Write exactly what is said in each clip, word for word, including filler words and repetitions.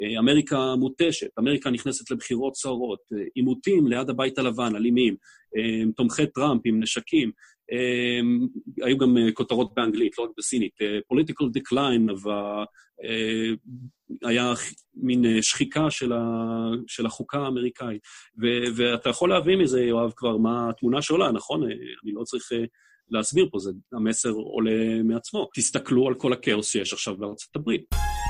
אמריקה מוטשת, אמריקה נכנסת לבחירות סוערות, עימותים ליד הבית הלבן, אלימים, תומכי טראמפ עם נשקים, היו גם כותרות באנגלית, לא רק בסינית, political decline, היה מין שחיקה של, ה, של החוקה האמריקאית, ו, ואתה יכול להבין מזה, יואב, כבר מה התמונה שעולה, נכון? אני לא צריך להסביר פה, זה, המסר עולה מעצמו. תסתכלו על כל הכאוס שיש עכשיו בארצות הברית.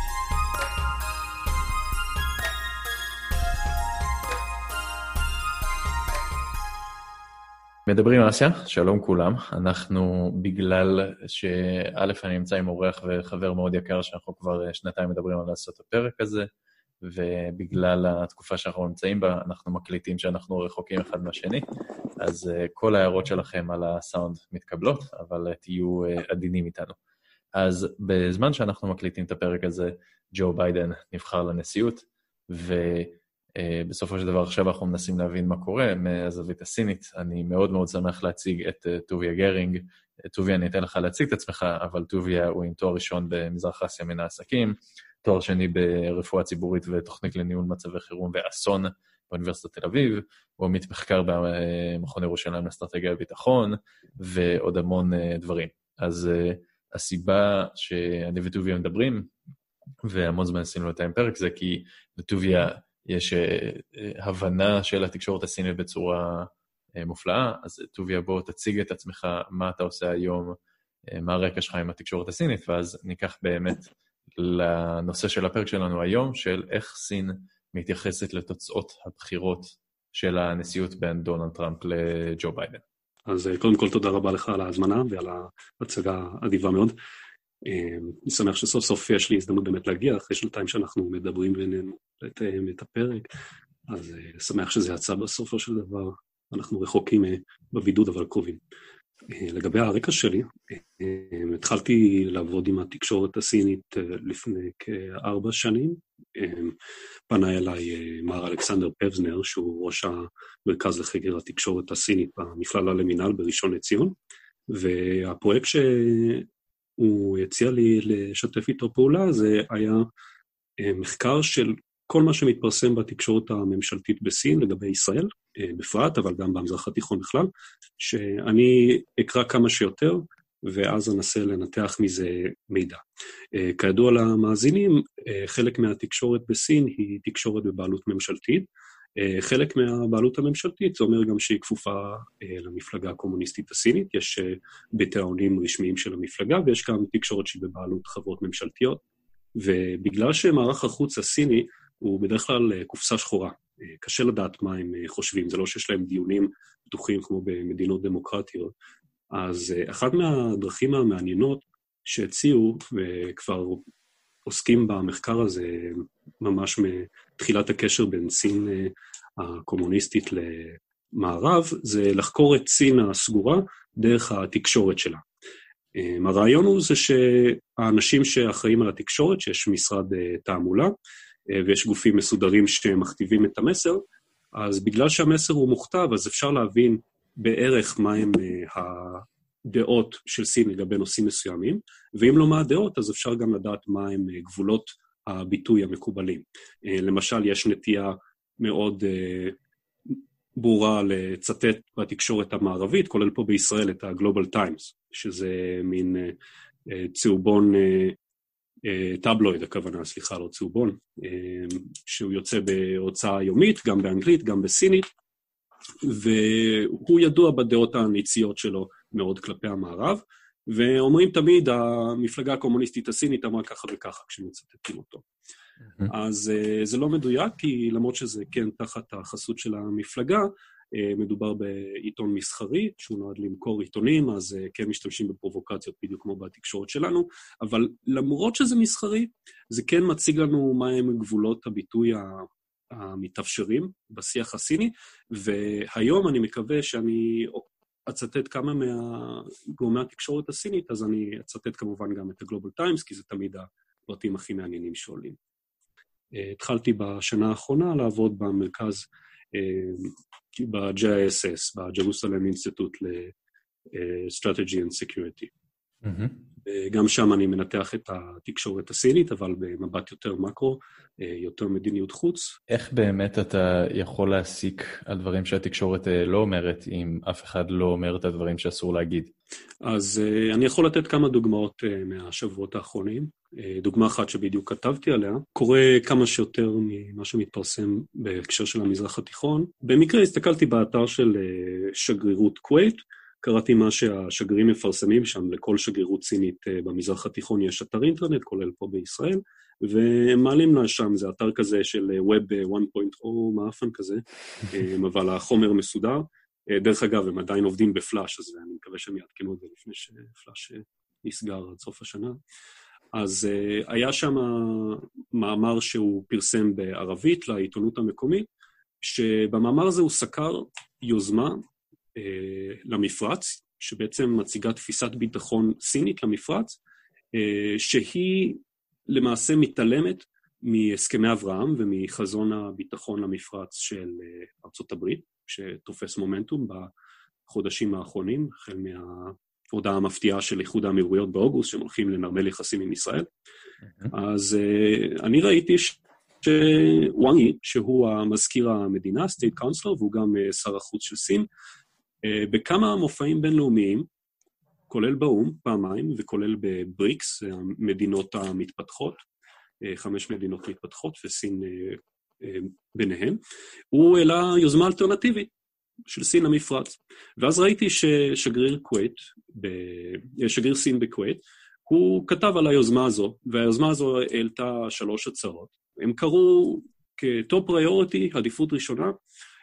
מדברים אסיה, שלום כולם, אנחנו בגלל שא' אני נמצא עם אורח וחבר מאוד יקר שאנחנו כבר שנתיים מדברים על לעשות הפרק הזה, ובגלל התקופה שאנחנו נמצאים בה, אנחנו מקליטים שאנחנו רחוקים אחד מהשני, אז כל ההערות שלכם על הסאונד מתקבלות, אבל תהיו עדינים איתנו. אז בזמן שאנחנו מקליטים את הפרק הזה, ג'ו ביידן נבחר לנשיאות, ו... בסופו של דבר עכשיו אנחנו מנסים להבין מה קורה מהזווית הסינית. אני מאוד מאוד שמח להציג את טוביה גרינג. טוביה, אני אתן לך להציג את עצמך, אבל טוביה הוא עם תואר ראשון במזרח אסיה מן העסקים, תואר שני ברפואה ציבורית ותוכנית לניהול מצבי חירום ואסון באוניברסיטת תל אביב, הוא עמית מחקר במכון ירושלים לאסטרטגיה וביטחון, ועוד המון דברים. אז הסיבה שאני וטוביה מדברים, והמון זמן עשינו לתאם פרק, זה כי לטוביה יש הבנה של התקשורת הסינית בצורה מופלאה, אז טוביה, בוא תציג את עצמך, מה אתה עושה היום, מה הרקע שלך עם התקשורת הסינית, ואז ניקח באמת לנושא של הפרק שלנו היום, של איך סין מתייחסת לתוצאות הבחירות של הנשיאות בין דונלד טראמפ לג'ו ביידן. אז קודם כל תודה רבה לך על ההזמנה ועל ההצגה אדיבה מאוד. אני שמח שסוף סוף יש לי הזדמנות באמת להגיע, אחרי שנתיים שאנחנו מדברים בינינו לתאם את הפרק, אז שמח שזה יצא בסופו של דבר, אנחנו רחוקים בבידוד אבל קרובים. לגבי הרקע שלי, התחלתי לעבוד עם התקשורת הסינית לפני כארבע שנים, פנה אליי מר אלכסנדר פבזנר, שהוא ראש המרכז לחקר התקשורת הסינית במכללה למינהל בראשון לציון, והפרויקט ש... הוא הציע לי לשתף איתו פעולה, זה היה מחקר של כל מה שמתפרסם בתקשורת הממשלתית בסין לגבי ישראל, בפרט, אבל גם במזרח התיכון בכלל, שאני אקרא כמה שיותר, ואז אנסה לנתח מזה מידע. כידוע למאזינים, חלק מהתקשורת בסין היא תקשורת בבעלות ממשלתית, חלק מהבעלות הממשלתית, זה אומר גם שהיא כפופה למפלגה הקומוניסטית הסינית, יש בתי העונים רשמיים של המפלגה, ויש גם תקשורת שהיא בבעלות חברות ממשלתיות, ובגלל שמערך החוץ הסיני הוא בדרך כלל קופסה שחורה, קשה לדעת מה הם חושבים, זה לא שיש להם דיונים פתוחים כמו במדינות דמוקרטיות, אז אחת מהדרכים המעניינות שהציעו, וכבר עוסקים במחקר הזה ממש מתחילת הקשר בין סין הקומוניסטית למערב, זה לחקור את סין הסגורה דרך התקשורת שלה. הרעיון הוא זה שהאנשים שאחראים על התקשורת, שיש משרד תעמולה, ויש גופים מסודרים שמכתיבים את המסר, אז בגלל שהמסר הוא מוכתב, אז אפשר להבין בערך מהם הדעות של סין לגבי נושאים מסוימים, ואם לא מה הדעות, אז אפשר גם לדעת מהם גבולות הביטוי המקובלים. למשל, יש נטייה מאוד ברורה לצטט בתקשורת המערבית, כולל פה בישראל את ה-Global Times, שזה מין צהובון, טבלויד, הכוונה, סליחה, לא צהובון, שהוא יוצא בהוצאה יומית, גם באנגלית, גם בסינית, והוא ידוע בדעות הניציות שלו מאוד כלפי המערב, ואומרים תמיד, המפלגה הקומוניסטית הסינית אמרה ככה וככה כשמצטטים אותו. אז זה לא מדויק, כי למרות שזה כן תחת החסות של המפלגה, מדובר בעיתון מסחרי, שהוא נועד למכור עיתונים, אז כן משתמשים בפרובוקציות בדיוק כמו בתקשורת שלנו, אבל למרות שזה מסחרי, זה כן מציג לנו מהם גבולות הביטוי המתאפשרים בשיח הסיני, והיום אני מקווה שאני אצטט כמה מהגורמי התקשורת הסינית, אז אני אצטט כמובן גם את ה-Global Times, כי זה תמיד הפרטים הכי מעניינים שעולים. התחלתי בשנה האחרונה לעבוד במרכז, ב-ג'יי איי אס אס, ב-Jerusalem Institute ל-Strategy and Security. גם שם אני מנתח את התקשורת הסינית, אבל במבט יותר מקרו, יותר מדיניות חוץ. איך באמת אתה יכול להסיק על דברים שהתקשורת לא אומרת, אם אף אחד לא אומר את הדברים שאסור להגיד? אז אני יכול לתת כמה דוגמאות מהשבועות האחרונים. דוגמה אחת שבדיוק כתבתי עליה, קורה כמה שיותר ממה שמתפרסם בהקשר של המזרח התיכון. במקרה הסתכלתי באתר של שגרירות כווית, קראתי מה שהשגרירים מפרסמים שם, לכל שגרירות סינית במזרח התיכון יש אתר אינטרנט, כולל פה בישראל, ומעלים לה שם, זה אתר כזה של Web אחת נקודה אפס, מאפן כזה, אבל החומר מסודר. דרך אגב, הם עדיין עובדים בפלאש, אז אני מקווה שהם יעדכנו את זה לפני שפלאש נסגר עד סוף השנה. אז היה שם מאמר שהוא פרסם בערבית לעיתונות המקומית, שבמאמר הזה הוא סקר יוזמה אה, למפרץ, שבעצם מציגה תפיסת ביטחון סינית למפרץ, אה, שהיא למעשה מתעלמת מהסכמי אברהם ומחזון הביטחון למפרץ של אה, ארצות הברית, שתופס מומנטום בחודשים האחרונים, החל מההודעה המפתיעה של איחוד האמירויות באוגוסט, שהם הולכים לנרמל יחסים עם ישראל. Mm-hmm. אז אה, אני ראיתי ש... שוואנג יי, שהוא המזכיר המדינה, סטייט קאונסלר, והוא גם שר החוץ של סין, בכמה מופעים בינלאומיים, כולל באום, פעמיים, וכולל בבריקס, המדינות המתפתחות, חמש מדינות מתפתחות, וסין ביניהן, הוא העלה יוזמה אלטרנטיבית של סין למפרץ. ואז ראיתי ששגריר כווית, שגריר סין בכווית, הוא כתב על היוזמה הזו, והיוזמה הזו העלתה שלוש הצעות. הם קראו כטופ פריוריטי, עדיפות ראשונה,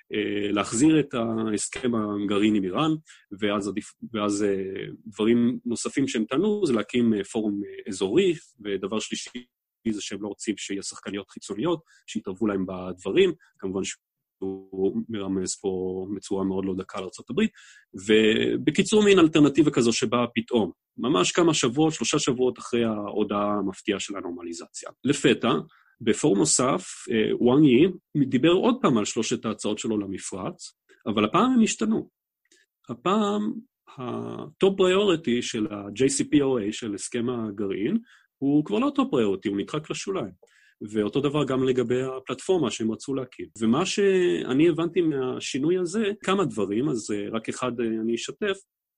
להחזיר את ההסכם הגרעין עם איראן, ואז, ואז דברים נוספים שהם טענו, זה להקים פורום אזורי, ודבר שלישי זה שהם לא רוצים שיהיה שחקניות חיצוניות, שיתערבו להם בדברים, כמובן שהוא מרמז פה מצורה מאוד לא דקה לארצות הברית, ובקיצור מין אלטרנטיבה כזו שבאה פתאום, ממש כמה שבועות, שלושה שבועות אחרי ההודעה המפתיעה של הנורמליזציה. לפתע, בפורום נוסף, וואנג יי דיבר עוד פעם על שלושת ההצעות שלו למפרץ, אבל הפעם הם השתנו. הפעם, הטופ פריוריטי של ה-ג'יי סי פי או איי, של הסכם הגרעין, הוא כבר לא טופ פריוריטי, הוא נדחק לשוליים. ואותו דבר גם לגבי הפלטפורמה שהם רצו להקים. ומה שאני הבנתי מהשינוי הזה, כמה דברים, אז רק אחד אני אשתף,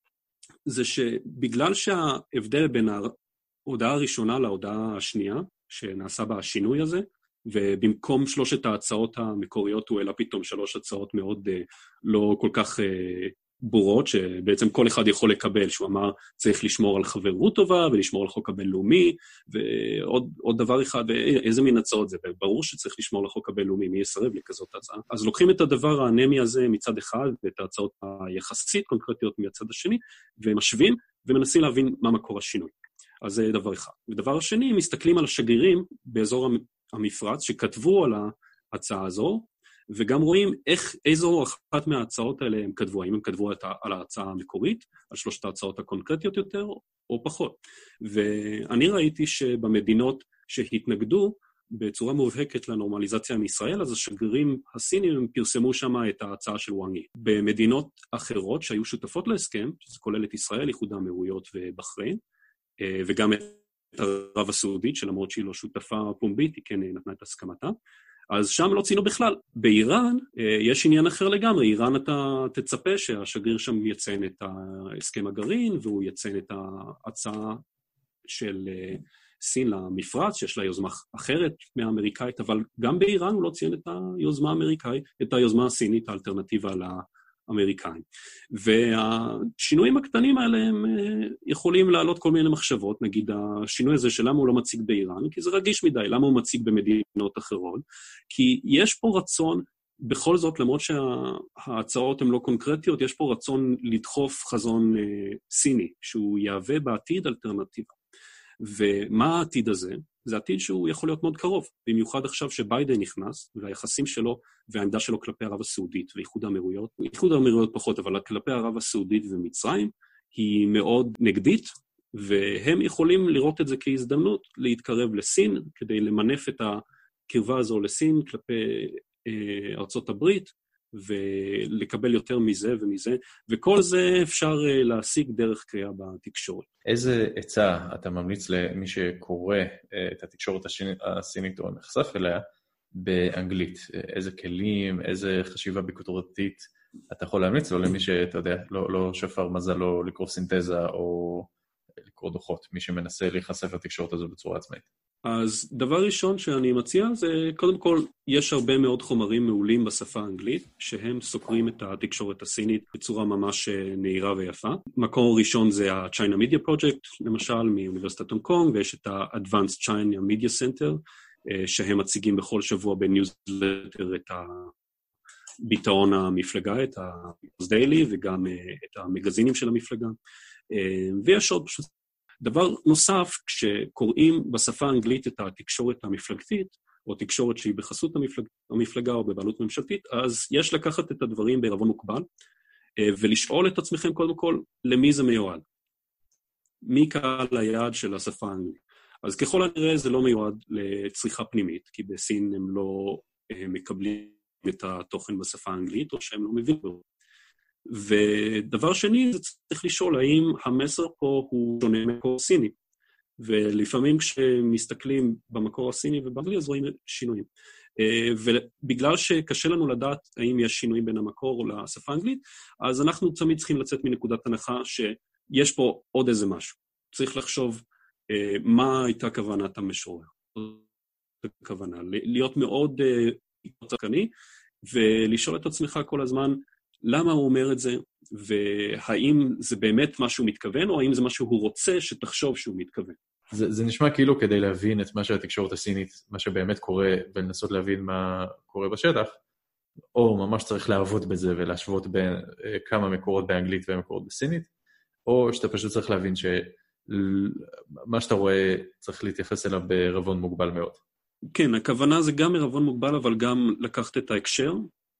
זה שבגלל שההבדל בין ההודעה הראשונה להודעה השנייה, שנעשה בה השינוי הזה, ובמקום שלושת ההצעות המקוריות הוא העלה פתאום שלוש הצעות מאוד uh, לא כל כך uh, בורות, שבעצם כל אחד יכול לקבל, שהוא אמר צריך לשמור על חברות טובה, ולשמור על חוק הבינלאומי, ועוד עוד דבר אחד, ואיזה מין הצעות זה, וברור שצריך לשמור על חוק הבינלאומי, מי יסרב לכזאת הצעה. אז לוקחים את הדבר האנמי הזה מצד אחד, ואת ההצעות היחסית קונקרטיות מצד השני, ומשווים, ומנסים להבין מה מקור השינוי. אז זה דבר אחד. ודבר השני, מסתכלים על השגרירים באזור המפרץ שכתבו על ההצעה הזו, וגם רואים איך, איזו אחת מההצעות האלה הם כתבו, האם הם כתבו על ההצעה המקורית, על שלושת ההצעות הקונקרטיות יותר, או פחות. ואני ראיתי שבמדינות שהתנגדו בצורה מובהקת לנורמליזציה עם ישראל, אז השגרירים הסינים הם פרסמו שם את ההצעה של וואנג יי. במדינות אחרות שהיו שותפות להסכם, שזה כולל את ישראל, איחוד האמירויות ובחריין, וגם את ערב הסעודית, שלמרות שהיא לא שותפה פומבית, היא כן נתנה את הסכמתה, אז שם לא ציינו בכלל. באיראן יש עניין אחר לגמרי, איראן אתה תצפה שהשגריר שם יציין את ההסכם הגרעין, והוא יציין את ההצעה של סין למפרץ, שיש לה יוזמה אחרת מהאמריקאית, אבל גם באיראן הוא לא ציין את היוזמה האמריקאית, את היוזמה הסינית, האלטרנטיבה לאמריקאים. והשינויים הקטנים האלה הם יכולים לעלות כל מיני מחשבות, נגיד השינוי הזה של למה הוא לא מציג באיראן, כי זה רגיש מדי, למה הוא מציג במדינות אחרות, כי יש פה רצון, בכל זאת, למרות שההצעות הן לא קונקרטיות, יש פה רצון לדחוף חזון סיני, שהוא יהווה בעתיד אלטרנטיבה. ומה העתיד הזה? זה עתיד שהוא יכול להיות מאוד קרוב, במיוחד עכשיו שביידן נכנס, והיחסים שלו והעמדה שלו כלפי ערב הסעודית ואיחוד האמירויות, איחוד האמירויות פחות, אבל כלפי ערב הסעודית ומצרים, היא מאוד נגדית, והם יכולים לראות את זה כהזדמנות להתקרב לסין, כדי למנף את הקרבה הזו לסין כלפי אה, ארצות הברית, ולקבל יותר מזה ומזה, וכל זה אפשר להשיג דרך קריאה בתקשורת. איזה עצה אתה ממליץ למי שקורא את התקשורת הסינית או נחשף אליה באנגלית? איזה כלים, איזה חשיבה ביקורתית אתה יכול להמליץ לו למי שאתה יודע, לא, לא שפר מזלו לקרוא סינתזה או לקרוא דוחות, מי שמנסה להיחשף לתקשורת הזו בצורה עצמאית? אז דבר ראשון שאני מציע זה, קודם כל, יש הרבה מאוד חומרים מעולים בשפה האנגלית, שהם סוקרים את התקשורת הסינית בצורה ממש נהירה ויפה. מקור ראשון זה ה-China Media Project, למשל, מאוניברסיטת הונג קונג, ויש את ה-Advanced China Media Center, שהם מציגים בכל שבוע בניוזלטר את הביטאון המפלגה, את ה-News Daily, וגם את המגזינים של המפלגה. ויש עוד פשוט דבר נוסף, כשקוראים בשפה האנגלית את התקשורת המפלגתית, או תקשורת שהיא בחסות המפלג... המפלגה או בבעלות ממשלתית, אז יש לקחת את הדברים בערבון מוגבל, ולשאול את עצמכם קודם כל, למי זה מיועד? מי קהל היעד של השפה האנגלית? אז ככל הנראה זה לא מיועד לצריכה פנימית, כי בסין הם לא הם מקבלים את התוכן בשפה האנגלית, או שהם לא מבינים בו. ודבר שני, זה צריך לשאול האם המסר פה הוא שונה מקור סיני. ולפעמים כשמסתכלים במקור הסיני ובאנגלי, אז רואים שינויים. ובגלל שקשה לנו לדעת האם יש שינויים בין המקור לשפה האנגלית, אז אנחנו תמיד צריכים לצאת מנקודת הנחה שיש פה עוד איזה משהו. צריך לחשוב מה הייתה כוונת המשורר. כוונה, להיות מאוד צדקני, ולשאול את עצמך כל הזמן, למה הוא אומר את זה, והאם זה באמת מה שהוא מתכוון, או האם זה מה שהוא רוצה שתחשוב שהוא מתכוון. זה, זה נשמע כאילו כדי להבין את מה שהתקשורת הסינית, מה שבאמת קורה, ולנסות להבין מה קורה בשטח, או ממש צריך לעבוד בזה ולהשוות בין כמה מקורות באנגלית ומקורות בסינית, או שאתה פשוט צריך להבין שמה שאתה רואה צריך להתייחס אליו בערבון מוגבל מאוד. כן, הכוונה זה גם ערבון מוגבל, אבל גם לקחת את ההקשר,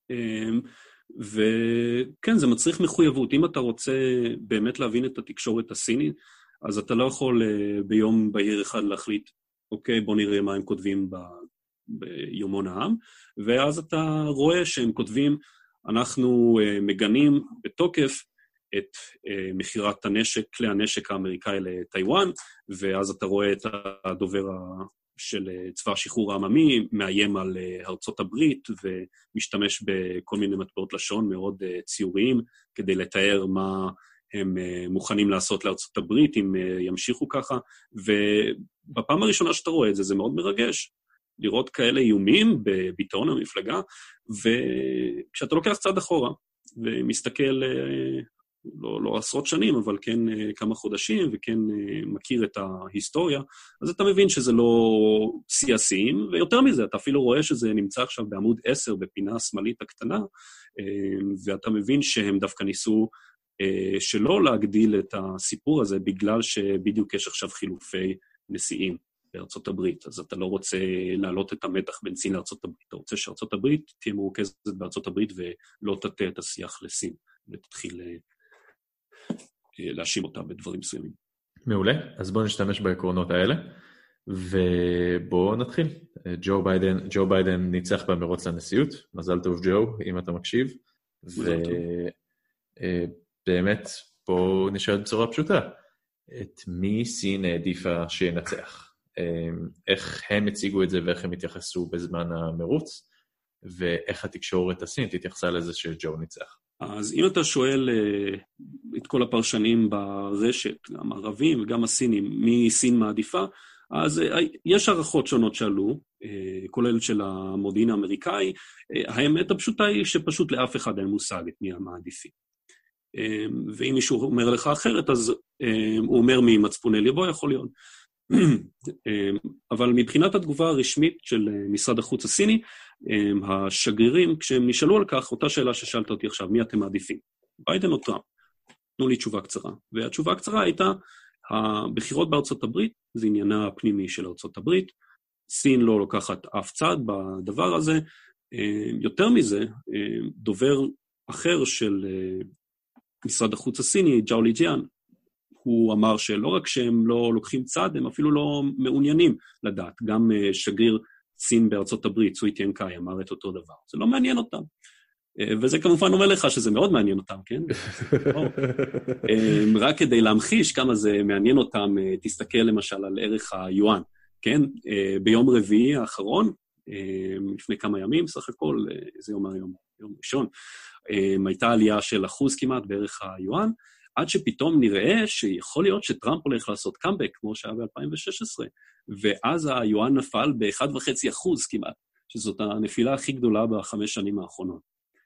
וכן, זה מצריך מחויבות. אם אתה רוצה באמת להבין את התקשורת הסינית, אז אתה לא יכול ביום בהיר אחד להחליט, אוקיי, בוא נראה מה הם כותבים ב... ביומון העם, ואז אתה רואה שהם כותבים, אנחנו מגנים בתוקף את מחירת הנשק, כלי הנשק האמריקאי לטיואן, ואז אתה רואה את הדובר של צבא השחרור העממי, מאיים על ארצות הברית, ומשתמש בכל מיני מטבעות לשון מאוד ציוריים, כדי לתאר מה הם מוכנים לעשות לארצות הברית, אם ימשיכו ככה, ובפעם הראשונה שאתה רואה את זה, זה מאוד מרגש, לראות כאלה איומים בביטאון המפלגה, וכשאתה לוקח צעד אחורה, ומסתכל לא, לא עשרות שנים, אבל כן כמה חודשים, וכן מכיר את ההיסטוריה, אז אתה מבין שזה לא שיא השיאים, ויותר מזה, אתה אפילו רואה שזה נמצא עכשיו בעמוד עשר, בפינה השמאלית הקטנה, ואתה מבין שהם דווקא ניסו שלא להגדיל את הסיפור הזה, בגלל שבדיוק יש עכשיו חילופי נשיאים בארצות הברית, אז אתה לא רוצה להעלות את המתח בין סין לארצות הברית, אתה רוצה שארצות הברית תהיה מרוכזת בארצות הברית, ולא תטה את השיח לסין, ותתחיל להאשים אותה בדברים מסוימים. מעולה, אז בואו נשתמש בעקרונות האלה, ובואו נתחיל. ג'ו ביידן, ג'ו ביידן ניצח במרוץ לנשיאות, מזל טוב ג'ו, אם אתה מקשיב, ובאמת, בואו נשאל בצורה פשוטה, את מי סין העדיפה שינצח? איך הם הציגו את זה ואיך הם התייחסו בזמן המרוץ, ואיך התקשורת הסינית התייחסה לזה שג'ו ניצח? אז אם אתה שואל את כל הפרשנים ברשת, גם הערבים וגם הסינים, מי סין מעדיפה, אז יש הערכות שונות שעלו, כולל של המודיעין האמריקאי. האמת הפשוטה היא שפשוט לאף אחד אין מושג את מי המעדיפים. ואם מישהו אומר לך אחרת, אז הוא אומר ממצפוני ליבו יכול להיות. אבל מבחינת התגובה הרשמית של משרד החוץ הסיני, השגרירים, כשהם נשאלו על כך, אותה שאלה ששאלת אותי עכשיו, מי אתם מעדיפים? ביידן או טראמפ? תנו לי תשובה קצרה. והתשובה הקצרה הייתה, הבחירות בארצות הברית, זה עניינה הפנימי של ארצות הברית, סין לא לוקחת אף צד בדבר הזה, יותר מזה, דובר אחר של משרד החוץ הסיני, ג'או ליג'יאן, הוא אמר שלא רק שהם לא לוקחים צד, הם אפילו לא מעוניינים לדעת. גם שגריר סין בארצות הברית, צוי טיאנקאי, אמר את אותו דבר. זה לא מעניין אותם. וזה כמובן אומר לך שזה מאוד מעניין אותם, כן? רק כדי להמחיש כמה זה מעניין אותם, תסתכל למשל על ערך היואן, כן? ביום רביעי האחרון, לפני כמה ימים, סך הכל, זה יום היום, יום ראשון, הייתה עלייה של אחוז כמעט בערך היואן, עד שפתאום נראה שיכול להיות שטראמפ הולך לעשות קאמבק, כמו שהיה ב-אלפיים ושש עשרה, ואז היואן נפל ב-אחד וחצי אחוז כמעט, שזאת הנפילה הכי גדולה בחמש שנים האחרונות.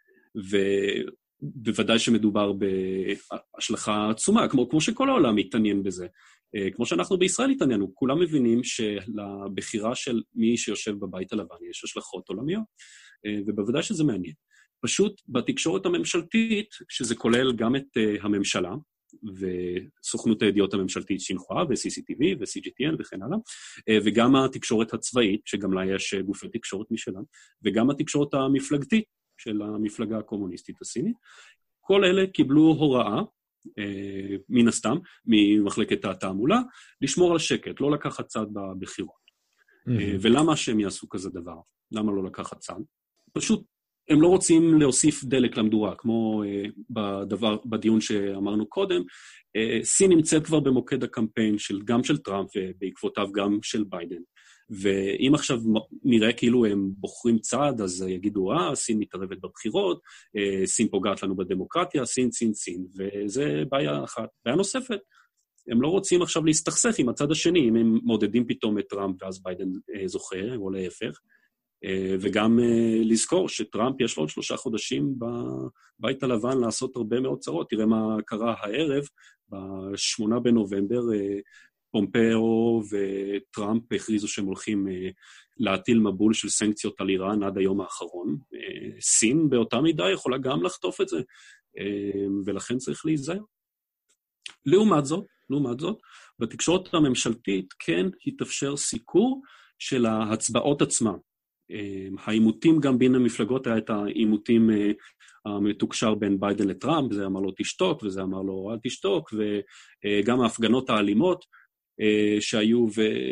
ובוודאי שמדובר בהשלכה עצומה, כמו, כמו שכל העולם מתעניין בזה. כמו שאנחנו בישראל התעניינו, כולם מבינים שלבחירה של מי שיושב בבית הלבן יש השלכות עולמיות, ובוודאי שזה מעניין. פשוט בתקשורת הממשלתית, שזה כולל גם את הממשלה, וסוכנות הידיעות הממשלתית שינחואה, ו-סי סי טי וי, ו-סי ג'י טי אן וכן הלאה, וגם התקשורת הצבאית, שגם לה יש גופי תקשורת משלה, וגם התקשורת המפלגתית של המפלגה הקומוניסטית הסינית. כל אלה קיבלו הוראה, מן הסתם, ממחלקת התעמולה, לשמור על שקט, לא לקחת צד בבחירות. ולמה שהם יעשו כזה דבר? למה לא לקחת צד? פשוט הם לא רוצים להוסיף דלק למדורה, כמו בדבר, בדיון שאמרנו קודם. סין נמצאת כבר במוקד הקמפיין של, גם של טראמפ ובעקבותיו גם של ביידן. ואם עכשיו נראה כאילו הם בוחרים צעד, אז יגידו, אה, סין מתערבת בבחירות, סין פוגעת לנו בדמוקרטיה, סין, סין, סין, וזה בעיה אחת. בעיה נוספת, הם לא רוצים עכשיו להסתכסך עם הצד השני, אם הם מודדים פתאום את טראמפ ואז ביידן זוכה, או להפך, וגם לזכור שטראמפ יש לו עוד שלושה חודשים בבית הלבן לעשות הרבה מאוד צרות. תראה מה קרה הערב, בשמונה בנובמבר, פומפאו וטראמפ הכריזו שהם הולכים להטיל מבול של סנקציות על איראן עד היום האחרון. סין באותה מידה יכולה גם לחטוף את זה, ולכן צריך להיזהר. לעומת זאת, לעומת זאת, בתקשורת הממשלתית כן התאפשר סיקור של ההצבעות עצמם. העימותים גם בין המפלגות, היה את העימותים המתוקשר בין ביידן לטראמפ, זה אמר לו תשתוק, וזה אמר לו אל תשתוק, וגם ההפגנות האלימות שהיו,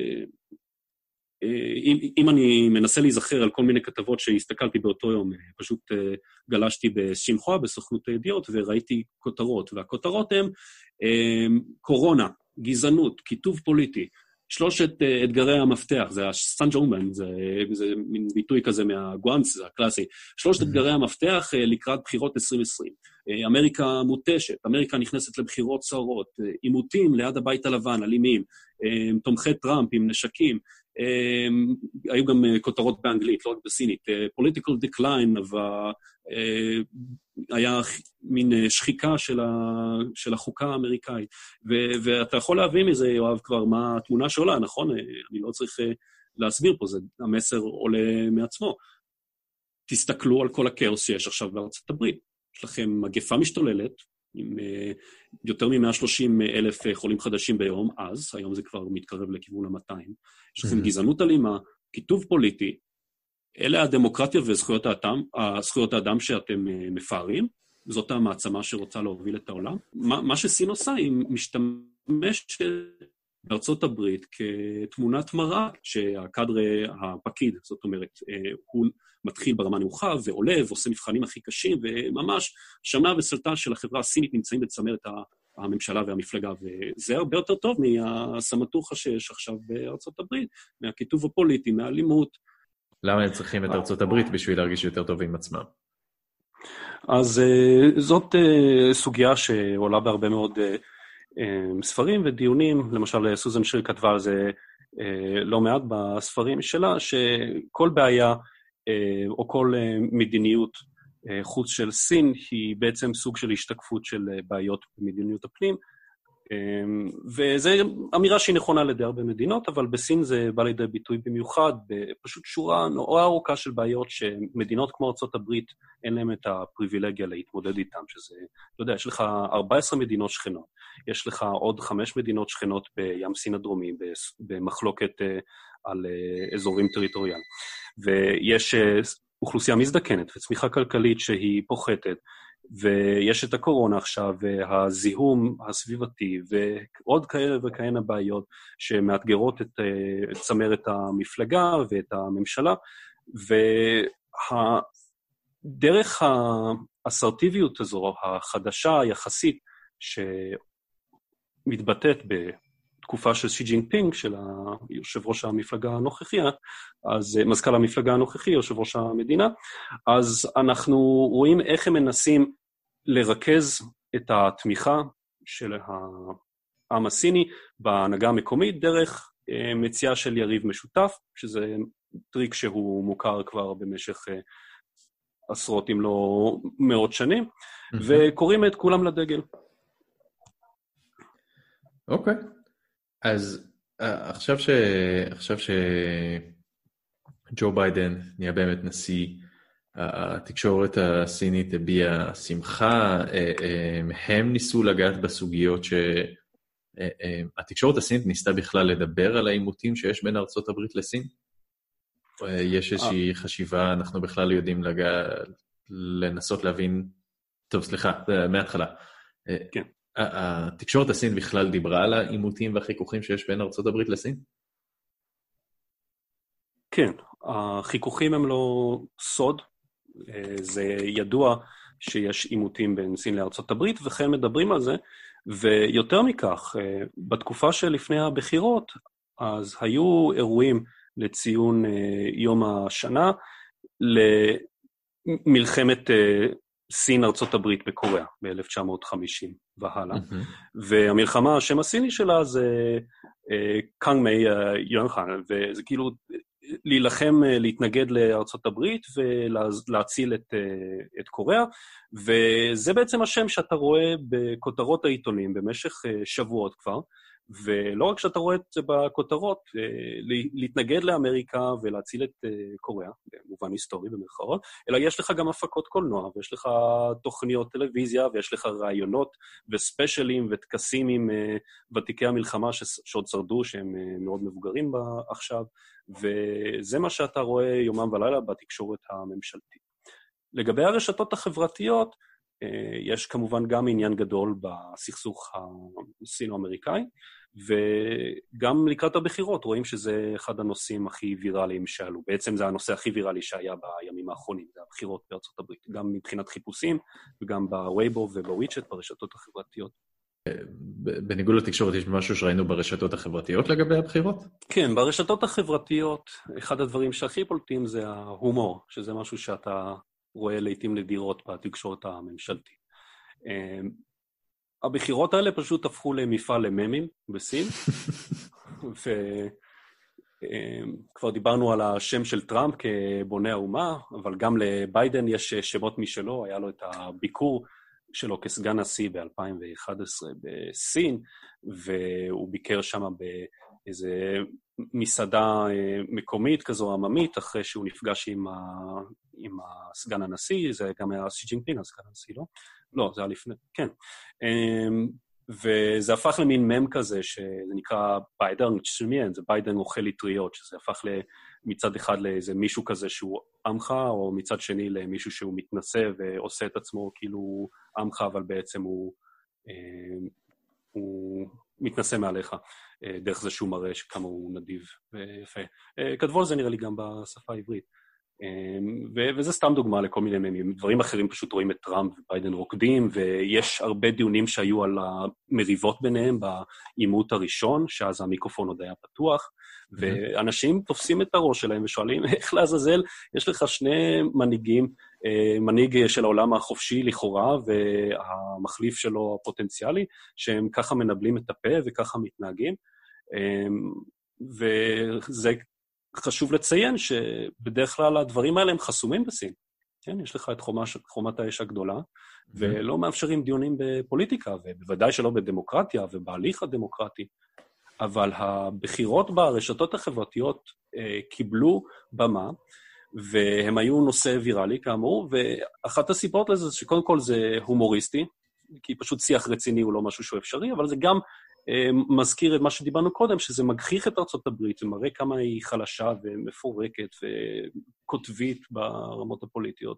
ואם אני מנסה להיזכר על כל מיני כתבות שהסתכלתי באותו יום, פשוט גלשתי בשינחואה, בסוכנות הידיעות, וראיתי כותרות, והכותרות הן קורונה, גזענות, כיתוב פוליטי, שלושת אתגרי המפתח, זה הסן ג'ורמן, זה, זה מין ביטוי כזה מהגואנס, זה הקלאסי, שלושת אתגרי המפתח לקראת בחירות עשרים עשרים. אמריקה מוטשת, אמריקה נכנסת לבחירות סוערות, עימותים ליד הבית הלבן, אלימים, תומכי טראמפ עם נשקים, היו גם כותרות באנגלית, לא רק בסינית, political decline, היה מין שחיקה של, ה, של החוקה האמריקאית, ו, ואתה יכול להבין מזה, יואב, כבר מה התמונה שעולה, נכון? אני לא צריך להסביר פה, זה, המסר עולה מעצמו. תסתכלו על כל הכאוס שיש עכשיו בארצות הברית. יש לכם מגפה משתוללת, עם יותר מ-מאה ושלושים אלף חולים חדשים ביום, אז, היום זה כבר מתקרב לכיוון ה-מאתיים. יש לכם גזענות אלימה, כיתוב פוליטי, אלה הדמוקרטיה וזכויות האדם, הזכויות האדם שאתם מפארים, זאת המעצמה שרוצה להוביל את העולם. מה, מה שסין עושה, היא משתמשת בארצות הברית כתמונת מראה, שהקדרי הפקיד, זאת אומרת, הוא מתחיל ברמה נמוכה ועולה ועושה מבחנים הכי קשים, וממש שמנה וסלטה של החברה הסינית נמצאים בצמרת הממשלה והמפלגה, וזה הרבה יותר טוב מהסמטוחה שיש עכשיו בארצות הברית, מהכיתוב הפוליטי, מהאלימות. למה הם צריכים את ארצות הברית בשביל להרגיש יותר טוב עם עצמם? אז זאת סוגיה שעולה בהרבה מאוד ספרים ודיונים, למשל סוזן שיר כתבה על זה לא מעט בספרים שלה, שכל בעיה או כל מדיניות חוץ של סין היא בעצם סוג של השתקפות של בעיות במדיניות הפנים, וזו אמירה שהיא נכונה לידי הרבה מדינות, אבל בסין זה בא לידי ביטוי במיוחד, בפשוט שורה נורא ארוכה של בעיות שמדינות כמו ארצות הברית אין להם את הפריבילגיה להתמודד איתם, שזה, אתה יודע, יש לך ארבע עשרה מדינות שכנות, יש לך עוד חמש מדינות שכנות בים סין הדרומי, במחלוקת על אזורים טריטוריאליים, ויש אוכלוסייה מזדקנת וצמיחה כלכלית שהיא פוחתת, ויש את הקורונה עכשיו, והזיהום הסביבתי, ועוד כאלה וכאלה בעיות שמאתגרות את צמרת המפלגה ואת הממשלה, דרך האסרטיביות הזו, החדשה היחסית, שמתבטאת בתקופה של שי ג'ינפינג, של יושב ראש המפלגה הנוכחי, אז מזכ"ל המפלגה הנוכחי, יושב ראש המדינה, אז אנחנו רואים איך הם מנסים לרכז את התמיכה של העם הסיני בהנהגה המקומית, דרך מציאה של יריב משותף, שזה טריק שהוא מוכר כבר במשך עשרות אם לא מאות שנים, mm-hmm. וקוראים את כולם לדגל. אוקיי. Okay. אז uh, עכשיו ש... עכשיו שג'ו ביידן נהיה באמת נשיא, התקשורת הסינית הביעה שמחה, הם ניסו לגעת בסוגיות שהתקשורת הסינית ניסתה בכלל לדבר על העימותים שיש בין ארצות הברית לסין? יש איזושהי חשיבה, אנחנו בכלל יודעים לגע... לנסות להבין, טוב סליחה, מההתחלה. כן. התקשורת הסינית בכלל דיברה על העימותים והחיכוכים שיש בין ארצות הברית לסין? כן, החיכוכים הם לא סוד, זה ידוע שיש עימותים בין סין לארצות הברית, וכן מדברים על זה, ויותר מכך, בתקופה שלפני הבחירות, אז היו אירועים לציון יום השנה, למלחמת סין ארצות הברית בקוריאה, ב-אלף תשע מאות וחמישים והלאה, mm-hmm. והמלחמה, השם הסיני שלה זה קאנג מיי יונגחן, וזה כאילו להילחם, להתנגד לארצות הברית ולהציל את, את קוריאה, וזה בעצם השם שאתה רואה בכותרות העיתונים במשך שבועות כבר, ולא רק שאתה רואה את זה בכותרות, להתנגד לאמריקה ולהציל את קוריאה, במובן היסטורי במרכאות, אלא יש לך גם הפקות קולנוע, ויש לך תוכניות טלוויזיה, ויש לך רעיונות וספיישלים ותקסים עם ותיקי המלחמה שעוד שרדו, שהם מאוד מבוגרים עכשיו, וזה מה שאתה רואה יומם ולילה בתקשורת הממשלתית. לגבי הרשתות החברתיות, יש כמובן גם עניין גדול בסכסוך הסינו-אמריקאי, וגם לקראת הבחירות רואים שזה אחד הנושאים הכי ויראליים שעלו. בעצם זה הנושא הכי ויראלי שהיה בימים האחרונים, זה הבחירות בארצות הברית, גם מבחינת חיפושים, וגם בווייבו ובוויצ'ט, ברשתות החברתיות. בניגוד לתקשורת, יש משהו שראינו ברשתות החברתיות לגבי הבחירות? כן, ברשתות החברתיות, אחד הדברים שהכי פולטים זה ההומור, שזה משהו שאתה רואה לעתים נדירות בתקשורת הממשלתית. הבחירות האלה פשוט הפכו למפעל לממים בסין, וכבר דיברנו על השם של טראמפ כבונה האומה, אבל גם לביידן יש שמות משלו, היה לו את הביקור שלו כסגן נשיא ב-אלפיים ואחת עשרה בסין, והוא ביקר שם באיזה מסעדה מקומית כזו עממית, אחרי שהוא נפגש עם, ה... עם הסגן הנשיא, זה גם היה שי ג'ינפינג, הסגן הנשיא, לא? לא, זה היה לפני, כן. וזה הפך למין מם כזה, שזה נקרא ביידן צ'מיין, זה ביידן אוכל לטריות, שזה הפך מצד אחד לאיזה מישהו כזה שהוא עמך, או מצד שני למישהו שהוא מתנסה ועושה את עצמו כאילו עמך, אבל בעצם הוא, הוא מתנסה מעליך, דרך זה שהוא מראה שכמה הוא נדיב ויפה. כתבו על זה נראה לי גם בשפה העברית. וזה סתם דוגמה לכל מיני ממים. דברים אחרים פשוט רואים את טראמפ וביידן רוקדים, ויש הרבה דיונים שהיו על המריבות ביניהם בעימות הראשון, שאז המיקרופון עוד היה פתוח, ואנשים תופסים את הראש שלהם ושואלים, איך לעזאזל, יש לך שני מנהיגים, מנהיג של העולם החופשי לכאורה, והמחליף שלו הפוטנציאלי, שהם ככה מנבלים את הפה וככה מתנהגים, וזה חשוב לציין שבדרך כלל הדברים האלה הם חסומים בסין. כן, יש לך את חומש, חומת האש הגדולה, ולא מאפשרים דיונים בפוליטיקה, ובוודאי שלא בדמוקרטיה ובהליך הדמוקרטי, אבל הבחירות ברשתות החברתיות אה, קיבלו במה, והם היו נושא ויראלי כאמור, ואחת הסיבות לזה זה שקודם כל זה הומוריסטי, כי פשוט שיח רציני הוא לא משהו שהוא אפשרי, אבל זה גם מזכיר את מה שדיברנו קודם, שזה מגחיך את ארצות הברית, זה מראה כמה היא חלשה ומפורקת וכותבית ברמות הפוליטיות.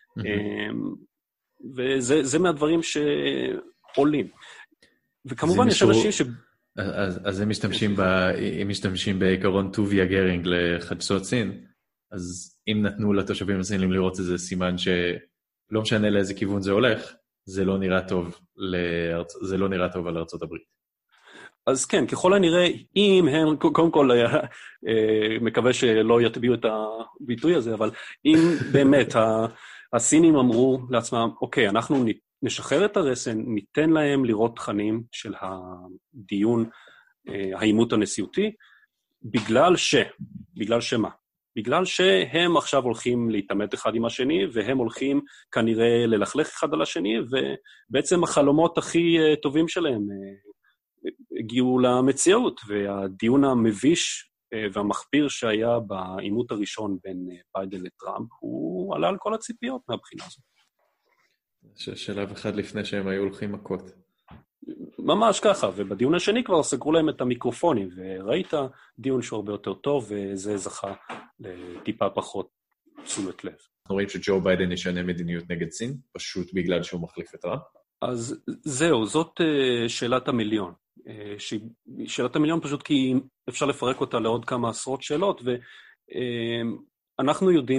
וזה מהדברים שעולים. וכמובן יש אנשים ש... אז הם משתמשים בעיקרון טוביה גרינג לחדשות סין? אז אם נתנו לתושבים הסינים לראות איזה סימן שלא משנה לאיזה כיוון זה הולך, זה לא נראה טוב, לארצ... זה לא נראה טוב על ארצות הברית. אז כן, ככל הנראה, אם הם, קודם כל, מקווה שלא יטביעו את הביטוי הזה, אבל אם באמת הסינים אמרו לעצמם, אוקיי, אנחנו נשחרר את הרסן, ניתן להם לראות תכנים של הדיון, העימות הנשיאותי, בגלל ש, בגלל שמה? בגלל שהם עכשיו הולכים להתעמת אחד עם השני, והם הולכים כנראה ללכלך אחד על השני, ובעצם החלומות הכי טובים שלהם הגיעו למציאות, והדיון המביש והמחפיר שהיה בעימות הראשון בין ביידן לטראמפ, הוא עלה על כל הציפיות מהבחינה הזאת. שלב אחד לפני שהם היו הולכים מכות. ממש ככה, ובדיון השני כבר סגרו להם את המיקרופונים, וראית דיון שהוא הרבה יותר טוב, וזה זכה לטיפה פחות תשומת לב. אנחנו רואים שג'ו ביידן ישנה מדיניות נגד סין, פשוט בגלל שהוא מחליף את טראמפ? אז זהו, זאת שאלת המיליון. שאלת המיליון פשוט כי אפשר לפרק אותה לעוד כמה עשרות שאלות, ואנחנו יודעים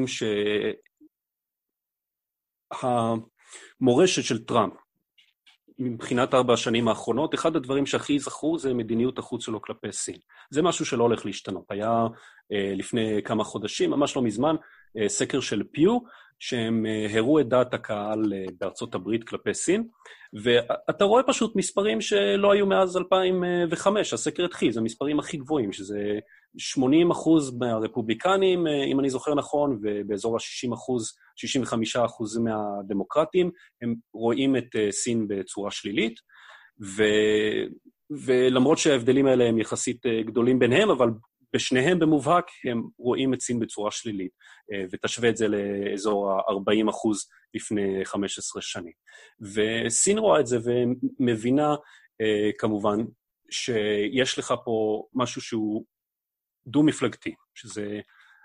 שהמורשת של טראמפ, מבחינת ארבע השנים האחרונות, אחד הדברים שהכי זכרו זה מדיניות החוץ שלו כלפי סין. זה משהו שלא הולך להשתנות. היה לפני כמה חודשים, ממש לא מזמן, סקר של פיו, שהם הראו את דעת הקהל בארצות הברית כלפי סין, ואתה רואה פשוט מספרים שלא היו מאז אלפיים וחמש, הסקר התחיל, זה המספרים הכי גבוהים, שזה שמונים אחוז מהרפובליקנים, אם אני זוכר נכון, ובאזור ה-שישים אחוז, שישים וחמישה אחוז מהדמוקרטים, הם רואים את סין בצורה שלילית, ו... ולמרות שההבדלים האלה הם יחסית גדולים ביניהם, אבל בשניהם במובהק הם רואים את סין בצורה שלילית, ותשווה את זה לאזור ה-ארבעים אחוז לפני חמש עשרה שנים. וסין רואה את זה ומבינה כמובן שיש לך פה משהו שהוא דו-מפלגתי, שזה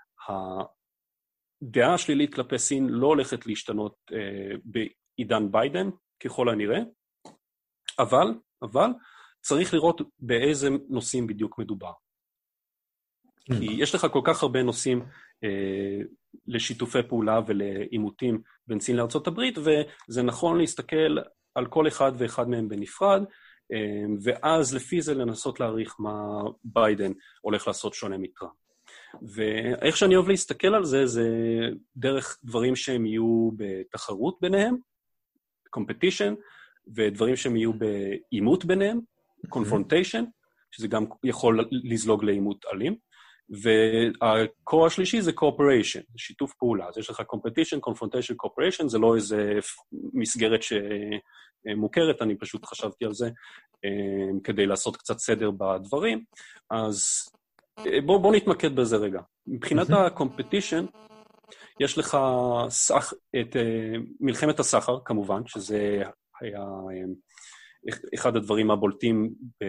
הדעה השלילית כלפי סין לא הולכת להשתנות בעידן ביידן, ככל הנראה, אבל, אבל צריך לראות באיזה נושאים בדיוק מדובר. כי יש לך כל כך הרבה נושאים אה, לשיתופי פעולה ולעימותים בין סין לארצות הברית, וזה נכון להסתכל על כל אחד ואחד מהם בנפרד, אה, ואז לפי זה לנסות להעריך מה ביידן הולך לעשות שונה מטראמפ. ואיך שאני אוהב להסתכל על זה, זה דרך דברים שהם יהיו בתחרות ביניהם, competition, ודברים שהם יהיו בעימות ביניהם, confrontation, שזה גם יכול לזלוג לעימות אלים, והקור השלישי זה cooperation, זה שיתוף פעולה. אז יש לך competition, confrontation, cooperation, זה לא איזה מסגרת שמוכרת, אני פשוט חשבתי על זה כדי לעשות קצת סדר בדברים. אז בוא, בוא נתמקד בזה רגע. מבחינת ה-competition, יש לך סח, את מלחמת הסחר, כמובן, שזה היה אחד הדברים הבולטים ב...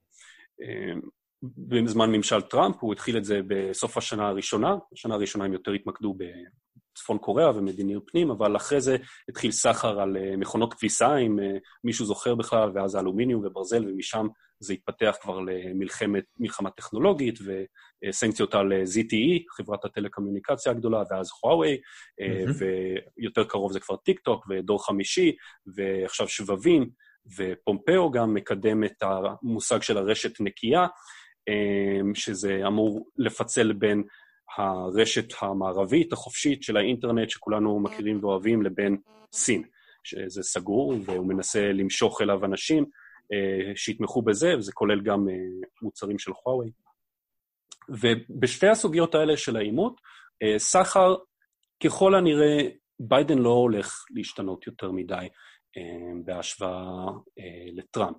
בזמן ממשל טראמפ, הוא התחיל את זה בסוף השנה הראשונה, השנה הראשונה הם יותר התמקדו בצפון קוריאה ומדיניות פנים, אבל אחרי זה התחיל סחר על מכונות כביסה, אם מישהו זוכר בכלל, ואז אלומיניום וברזל, ומשם זה התפתח כבר למלחמת, מלחמה טכנולוגית, וסנקציות על זי טי אי, חברת הטלקומוניקציה הגדולה, ואז חואווי, mm-hmm. ויותר קרוב זה כבר טיק טוק, ודור חמישי, ועכשיו שבבים, ופומפאו גם מקדם את המושג של הרשת נקייה, שזה אמור לפצל בין הרשת המערבית, החופשית של האינטרנט, שכולנו מכירים ואוהבים, לבין סין, שזה סגור, והוא מנסה למשוך אליו אנשים שיתמכו בזה, וזה כולל גם מוצרים של חואווי. ובשתי הסוגיות האלה של העימות, סחר, ככל הנראה, ביידן לא הולך להשתנות יותר מדי, בהשוואה לטראמפ.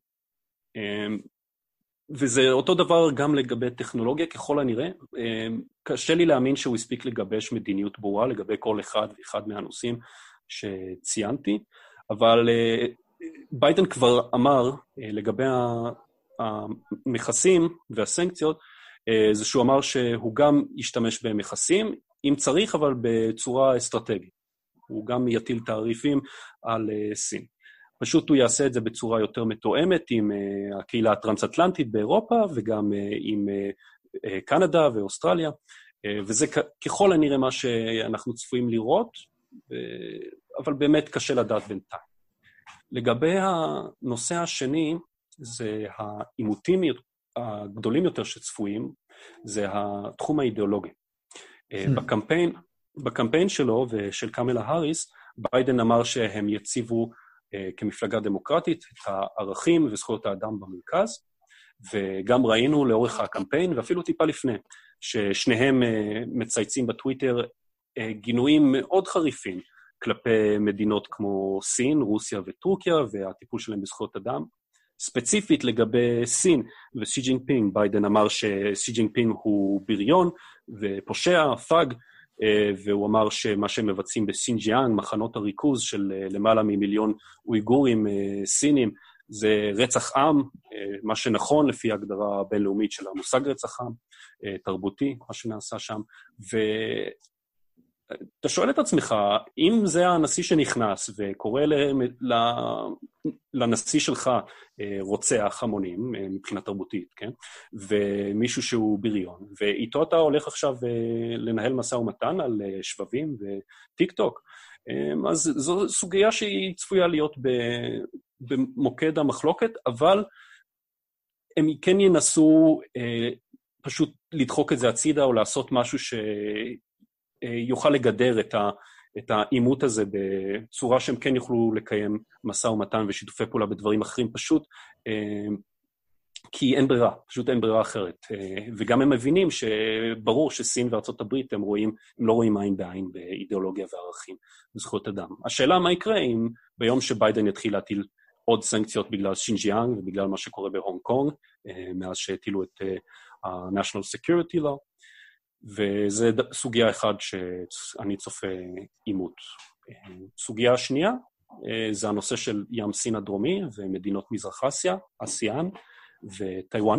וזה אותו דבר גם לגבי טכנולוגיה, ככל הנראה. קשה לי להאמין שהוא הספיק לגבש מדיניות ברורה לגבי כל אחד ואחד מהנושאים שציינתי, אבל ביידן כבר אמר לגבי המכסים והסנקציות, זה שהוא אמר שהוא גם ישתמש במכסים, אם צריך, אבל בצורה אסטרטגית. הוא גם יטיל תעריפים על סין. פשוט הוא יעשה את זה בצורה יותר מתואמת עם הקהילה הטרנס-אטלנטית באירופה, וגם עם קנדה ואוסטרליה, וזה ככל הנראה מה שאנחנו צפויים לראות, אבל באמת קשה לדעת בינתיים. לגבי הנושא השני, זה העימותים הגדולים יותר שצפויים, זה התחום האידיאולוגי. בקמפיין, בקמפיין שלו ושל קמלה האריס, ביידן אמר שהם יציבו כמפלגה דמוקרטית את הערכים וזכויות האדם במרכז, וגם ראינו לאורך הקמפיין, ואפילו טיפה לפני, ששניהם מצייצים בטוויטר גינויים מאוד חריפים כלפי מדינות כמו סין, רוסיה וטורקיה, והטיפול שלהם בזכויות אדם. ספציפית לגבי סין ושי ג'ינפינג, ביידן אמר ששי ג'ינפינג הוא בריון ופושע, פאג, והוא אמר שמה שהם מבצעים בסינג'יאנג, מחנות הריכוז של למעלה ממיליון אויגורים סינים, זה רצח עם, מה שנכון לפי ההגדרה הבינלאומית של המושג רצח עם, תרבותי, מה שנעשה שם. ואתה שואל את עצמך, אם זה הנשיא שנכנס וקורא לנשיא שלך רוצח המונים, מבחינה תרבותית, כן? ומישהו שהוא בריון, ואיתו אתה הולך עכשיו לנהל משא ומתן על שבבים וטיק טוק, אז זו סוגיה שהיא צפויה להיות במוקד המחלוקת, אבל הם כן ינסו פשוט לדחוק את זה הצידה, או לעשות משהו שיוכל לגדר את ה... את האימות הזה בצורה שהם כן יוכלו לקיים משא ומתן ושיתופי פעולה בדברים אחרים, פשוט כי אין ברירה, פשוט אין ברירה אחרת. וגם הם מבינים שברור שסין וארצות הברית הם רואים, הם לא רואים עין בעין באידיאולוגיה וערכים וזכויות אדם. השאלה מה יקרה אם ביום שביידן יתחיל להטיל עוד סנקציות בגלל שינג'יאנג ובגלל מה שקורה בהונג קונג, מאז שהטילו את ה-National Security Law, וזו סוגיה אחת שאני צופה עימות. סוגיה השנייה, זה הנושא של ים סין הדרומי ומדינות מזרח אסיה, אסיאן וטיואן,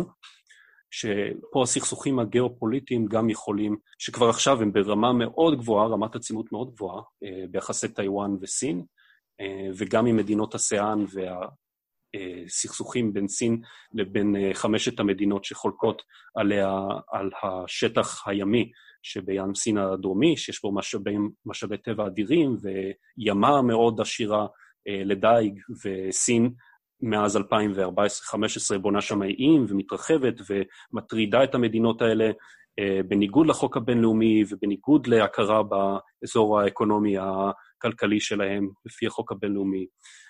שפה הסכסוכים הגיאופוליטיים גם יכולים, שכבר עכשיו הם ברמה מאוד גבוהה, רמת עצימות מאוד גבוהה, ביחסי טיואן וסין, וגם עם מדינות אסיאן והסכסוכים בין סין לבין חמשת המדינות שחולקות עליה, על השטח הימי שבים סין הדרומי, שיש בו משאבים, משאבי טבע אדירים וימה מאוד עשירה לדייג, וסין מאז אלפיים וארבע עשרה חמש עשרה בונה שם איים ומתרחבת ומטרידה את המדינות האלה בניגוד לחוק הבינלאומי ובניגוד להכרה באזור האקונומי הכלכלי שלהם לפי החוק הבינלאומי.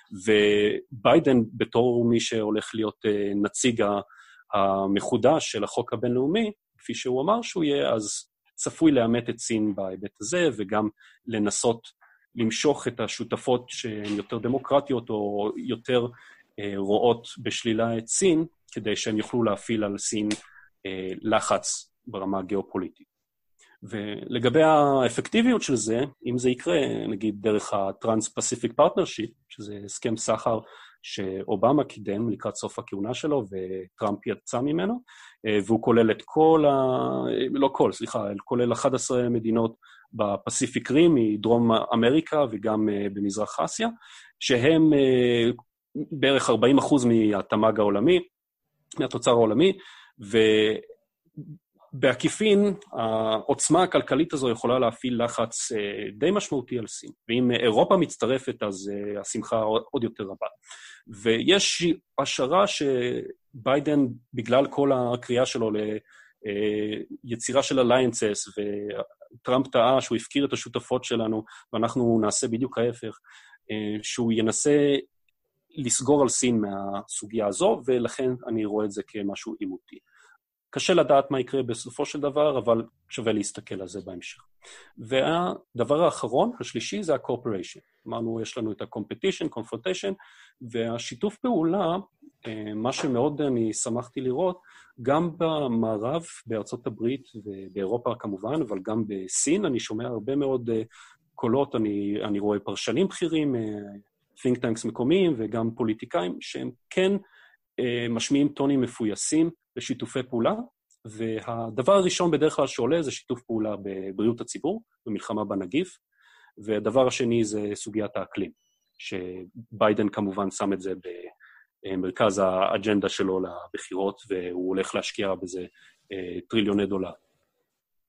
וביידן בתור מי שהולך להיות נציג המחודש של החוק הבינלאומי, כפי שהוא אמר שהוא יהיה, אז צפוי לאמת את סין בהיבט הזה, וגם לנסות למשוך את השותפות שהן יותר דמוקרטיות או יותר רואות בשלילה את סין, כדי שהם יוכלו להפעיל על סין לחץ ברמה הגיאופוליטית. ולגבי האפקטיביות של זה, אם זה יקרה, נגיד דרך ה-Trans-Pacific Partnership, שזה הסכם סחר שאובמה קידם לקראת סוף הכהונה שלו, וטראמפ יצא ממנו, והוא כולל את כל ה... לא כל, סליחה, כולל אחת עשרה מדינות בפסיפיק רים, מדרום אמריקה וגם במזרח אסיה, שהם בערך ארבעים אחוז מהתמ"ג העולמי, מהתוצר העולמי, ובעקיפין, העוצמה הכלכלית הזו יכולה להפעיל לחץ די משמעותי על סין, ואם אירופה מצטרפת, אז השמחה עוד יותר רבה. ויש השערה שביידן, בגלל כל הקריאה שלו ליצירה של אליינסס, וטראמפ טעה שהוא הפקיר את השותפות שלנו, ואנחנו נעשה בדיוק ההפך, שהוא ינסה לסגור על סין מהסוגיה הזו, ולכן אני רואה את זה כמשהו עימותי. קשה לדעת מה יקרה בסופו של דבר, אבל שווה להסתכל על זה בהמשך. והדבר האחרון, השלישי, זה ה-cooperation. אמרנו, יש לנו את ה-competition, confrontation, והשיתוף פעולה, מה שמאוד אני שמחתי לראות, גם במערב, בארצות הברית ובאירופה כמובן, אבל גם בסין, אני שומע הרבה מאוד קולות, אני, אני רואה פרשנים בכירים, think tanks מקומיים וגם פוליטיקאים, שהם כן משמיעים טונים מפויסים לשיתופי פעולה, והדבר הראשון בדרך כלל שעולה זה שיתוף פעולה בבריאות הציבור, במלחמה בנגיף, והדבר השני זה סוגיית האקלים, שביידן כמובן שם את זה במרכז האג'נדה שלו לבחירות, והוא הולך להשקיע בזה טריליוני דולר.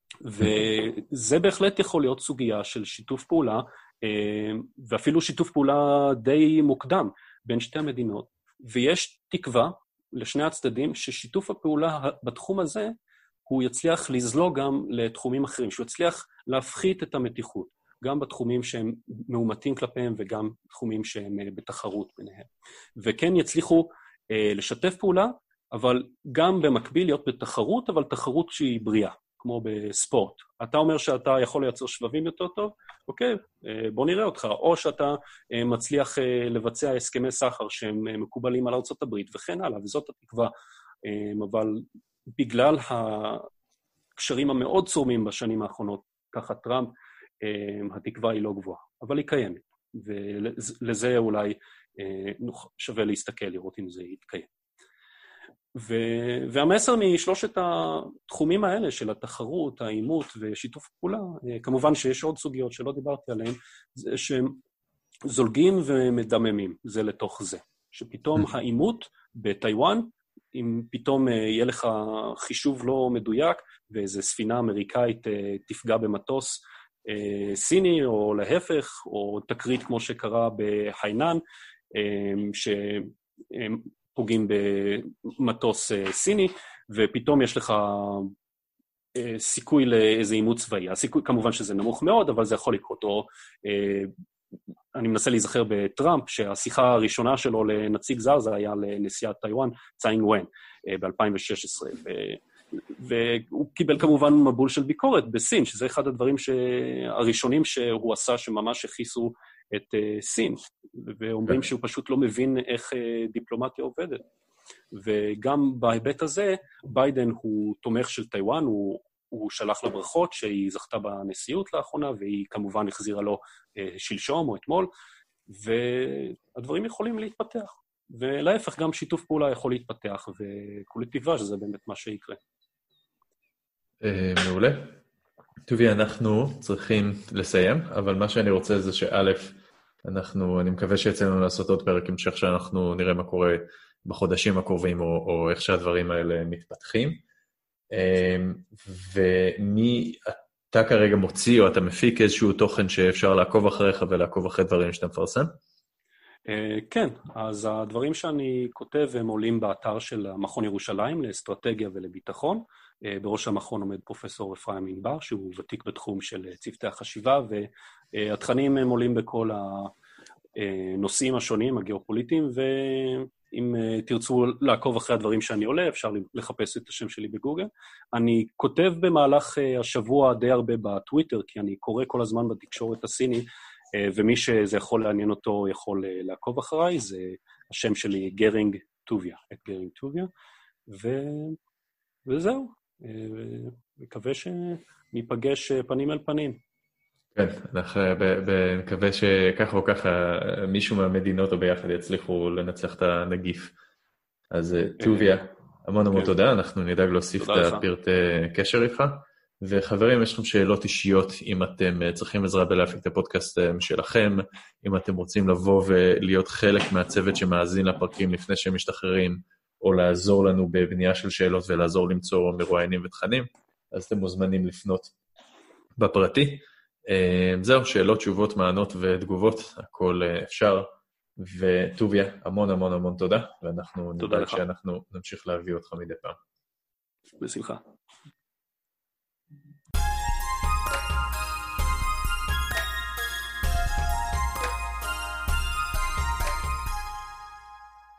וזה בהחלט יכול להיות סוגיה של שיתוף פעולה, ואפילו שיתוף פעולה די מוקדם בין שתי המדינות, ויש תקווה לשני הצדדים ששיתוף הפעולה בתחום הזה, הוא יצליח לזלוג גם לתחומים אחרים, שהוא יצליח להפחית את המתיחות, גם בתחומים שהם מאומתים כלפיהם, וגם תחומים שהם בתחרות ביניהם. וכן יצליחו אה, לשתף פעולה, אבל גם במקביל להיות בתחרות, אבל תחרות שהיא בריאה, כמו בספורט. אתה אומר שאתה יכול לייצר שבבים יותר טוב, אוקיי, אה, בוא נראה אותך. או שאתה אה, מצליח אה, לבצע הסכמי סחר שהם אה, מקובלים על ארצות הברית, וכן הלאה, וזאת התקווה. אה, אבל בגלל הקשרים המאוד צורמים בשנים האחרונות, תחת טראמפ, התקווה היא לא גבוהה, אבל היא קיימת, ולזה אולי שווה להסתכל, לראות אם זה יתקיים. והמסר משלושת התחומים האלה של התחרות, האימות ושיתוף פעולה, כמובן שיש עוד סוגיות שלא דיברתי עליהן, זה שהם זולגים ומדממים זה לתוך זה, שפתאום האימות בטיואן, אם פתאום יהיה לך חישוב לא מדויק, ואיזו ספינה אמריקאית תפגע במטוס סיני, או להפך, או תקרית כמו שקרה בחיינן, שפוגעים במטוס סיני, ופתאום יש לך סיכוי לאיזה אימות צבאי. הסיכוי, כמובן שזה נמוך מאוד, אבל זה יכול לקרות. או אני מנסה להיזכר בטראמפ, שהשיחה הראשונה שלו לנציג זר, זה היה לנשיאת טיואן, צאי אינג-ון, ב-אלפיים ושש עשרה, והוא קיבל כמובן מבול של ביקורת בסין, שזה אחד הדברים הראשונים שהוא עשה, שממש הכיסו את סין, ואומרים שהוא פשוט לא מבין איך דיפלומטיה עובדת. וגם בהיבט הזה, ביידן הוא תומך של טיואן, הוא הוא שלח לה ברכות שהיא זכתה בנשיאות לאחרונה, והיא כמובן החזירה לו שלשום או אתמול, והדברים יכולים להתפתח. ולהפך, גם שיתוף פעולה יכול להתפתח, וכולי תקווה שזה באמת מה שיקרה. מעולה. טובי, אנחנו צריכים לסיים, אבל מה שאני רוצה זה שא', אנחנו, אני מקווה שיצאנו לעשות עוד פרק המשך שאנחנו נראה מה קורה בחודשים הקרובים, או, או איך שהדברים האלה מתפתחים. ומי אתה כרגע מוציא, או אתה מפיק איזשהו תוכן שאפשר לעקוב אחריך ולעקוב אחרי דברים שאתה מפרסם? כן, אז הדברים שאני כותב הם עולים באתר של המכון ירושלים לאסטרטגיה ולביטחון. בראש המכון עומד פרופסור אפרים ענבר, שהוא ותיק בתחום של צוותי החשיבה, והתכנים הם עולים בכל הנושאים השונים, הגיאופוליטיים, ואם תרצו לעקוב אחרי הדברים שאני עולה, אפשר לחפש את השם שלי בגוגל. אני כותב במהלך השבוע די הרבה בטוויטר, כי אני קורא כל הזמן בתקשורת הסיני, ומי שזה יכול לעניין אותו יכול לעקוב אחריי, זה השם שלי גרינג טוביה, את גרינג טוביה, ו... וזהו, מקווה שניפגש פנים אל פנים. כן, אנחנו מקווה שככה או ככה מישהו מהמדינות או ביחד יצליחו לנצח את הנגיף. אז טוביה, המון המון תודה, אנחנו נדאג להוסיף את הפרטי קשר איתך. וחברים, יש לכם שאלות אישיות, אם אתם צריכים עזרה בלהפיק את הפודקאסט שלכם, אם אתם רוצים לבוא ולהיות חלק מהצוות שמאזין לפרקים לפני שהם משתחררים, או לעזור לנו בבנייה של שאלות ולעזור למצוא מרואיינים ותכנים, אז אתם מוזמנים לפנות בפרטי. זהו, שאלות, תשובות, מענות ותגובות, הכל אפשר. וטוביה, המון המון המון תודה, ואנחנו נדאג שאנחנו נמשיך להביא אותך מדי פעם. בשמחה.